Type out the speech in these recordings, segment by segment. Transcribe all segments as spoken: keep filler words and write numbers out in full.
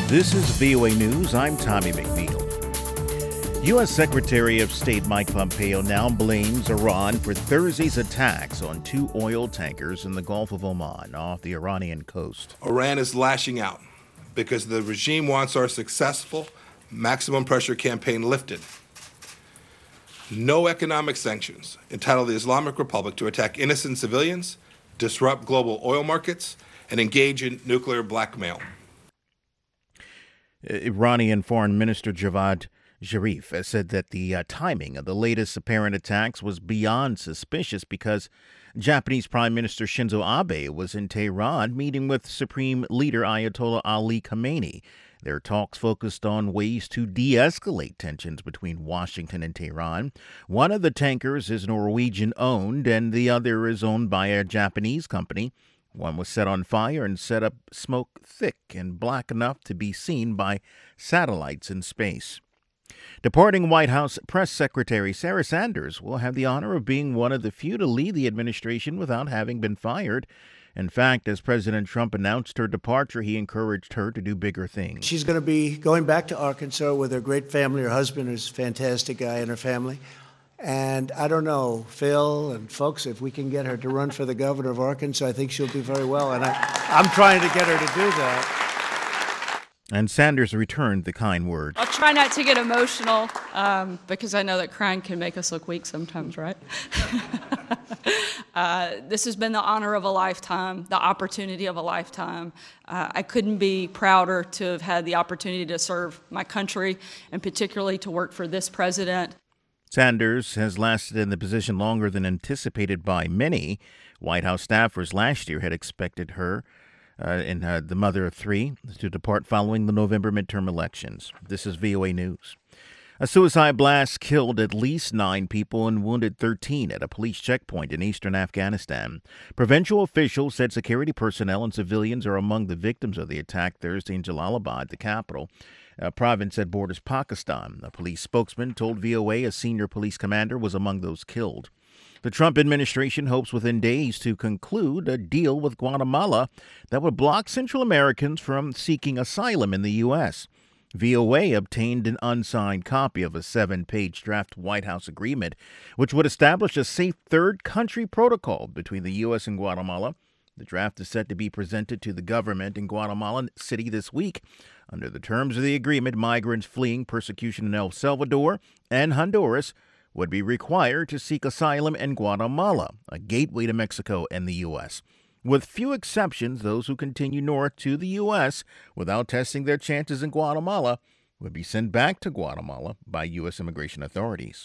This is V O A News. I'm Tommy McNeil. U S. Secretary of State Mike Pompeo now blames Iran for Thursday's attacks on two oil tankers in the Gulf of Oman off the Iranian coast. Iran is lashing out because the regime wants our successful maximum pressure campaign lifted. No economic sanctions entitle the Islamic Republic to attack innocent civilians, disrupt global oil markets, and engage in nuclear blackmail. Iranian Foreign Minister Javad Zarif has said that the uh, timing of the latest apparent attacks was beyond suspicious because Japanese Prime Minister Shinzo Abe was in Tehran meeting with Supreme Leader Ayatollah Ali Khamenei. Their talks focused on ways to de-escalate tensions between Washington and Tehran. One of the tankers is Norwegian-owned, and the other is owned by a Japanese company. One was set on fire and set up smoke thick and black enough to be seen by satellites in space. Departing White House Press Secretary Sarah Sanders will have the honor of being one of the few to lead the administration without having been fired. In fact, as President Trump announced her departure, he encouraged her to do bigger things. She's going to be going back to Arkansas with her great family. Her husband is a fantastic guy, and her family. And I don't know, Phil and folks, if we can get her to run for the governor of Arkansas, I think she'll do very well. And I, I'm trying to get her to do that. And Sanders returned the kind words. I'll try not to get emotional um, because I know that crying can make us look weak sometimes, right? uh, this has been the honor of a lifetime, the opportunity of a lifetime. Uh, I couldn't be prouder to have had the opportunity to serve my country and particularly to work for this president. Sanders has lasted in the position longer than anticipated by many. White House staffers last year had expected her, uh, and uh, the mother of three, to depart following the November midterm elections. This is V O A News. A suicide blast killed at least nine people and wounded thirteen at a police checkpoint in eastern Afghanistan. Provincial officials said security personnel and civilians are among the victims of the attack Thursday in Jalalabad, the capital. A province that borders Pakistan. A police spokesman told V O A a senior police commander was among those killed. The Trump administration hopes within days to conclude a deal with Guatemala that would block Central Americans from seeking asylum in the U S. V O A obtained an unsigned copy of a seven-page draft White House agreement, which would establish a safe third country protocol between the U S and Guatemala. The draft is set to be presented to the government in Guatemala City this week. Under the terms of the agreement, migrants fleeing persecution in El Salvador and Honduras would be required to seek asylum in Guatemala, a gateway to Mexico and the U S. With few exceptions, those who continue north to the U S without testing their chances in Guatemala would be sent back to Guatemala by U S immigration authorities.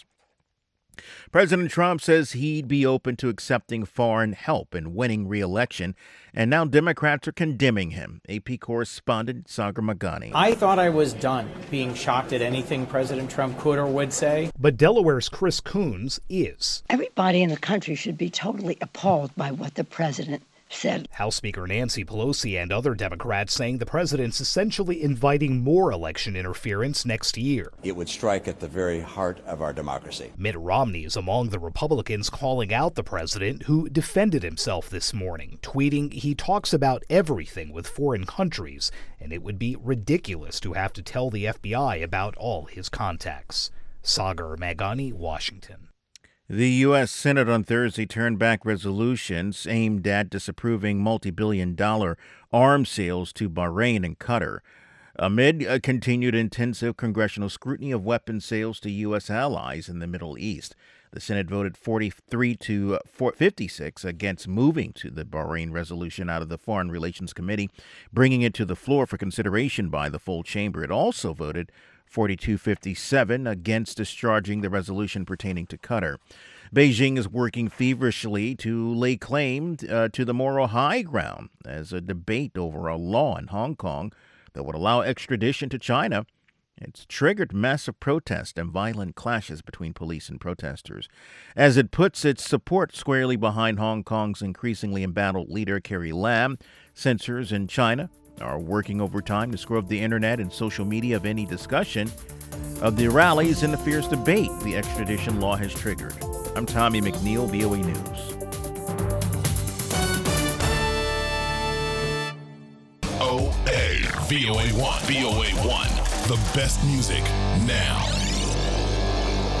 President Trump says he'd be open to accepting foreign help in winning re-election, and now Democrats are condemning him. A P correspondent Sagar Magani. I thought I was done being shocked at anything President Trump could or would say. But Delaware's Chris Coons is. Everybody in the country should be totally appalled by what the president said. House Speaker Nancy Pelosi and other Democrats saying the president's essentially inviting more election interference next year. It would strike at the very heart of our democracy. Mitt Romney is among the Republicans calling out the president, who defended himself this morning, tweeting he talks about everything with foreign countries, and it would be ridiculous to have to tell the F B I about all his contacts. Sagar Magani, Washington. The U S. Senate on Thursday turned back resolutions aimed at disapproving multi-billion dollar arms sales to Bahrain and Qatar, amid a continued intensive congressional scrutiny of weapons sales to U S allies in the Middle East. The Senate voted forty-three to fifty-six against moving to the Bahrain resolution out of the Foreign Relations Committee, bringing it to the floor for consideration by the full chamber. It also voted forty-two fifty-seven against discharging the resolution pertaining to Qatar. Beijing is working feverishly to lay claim uh, to the moral high ground as a debate over a law in Hong Kong that would allow extradition to China. It's triggered massive protest and violent clashes between police and protesters, as it puts its support squarely behind Hong Kong's increasingly embattled leader Carrie Lam. Censors in China are working overtime to scrub the internet and social media of any discussion of the rallies and the fierce debate the extradition law has triggered. I'm Tommy McNeil, V O A News. O A V O A one. V O A one. The best music now.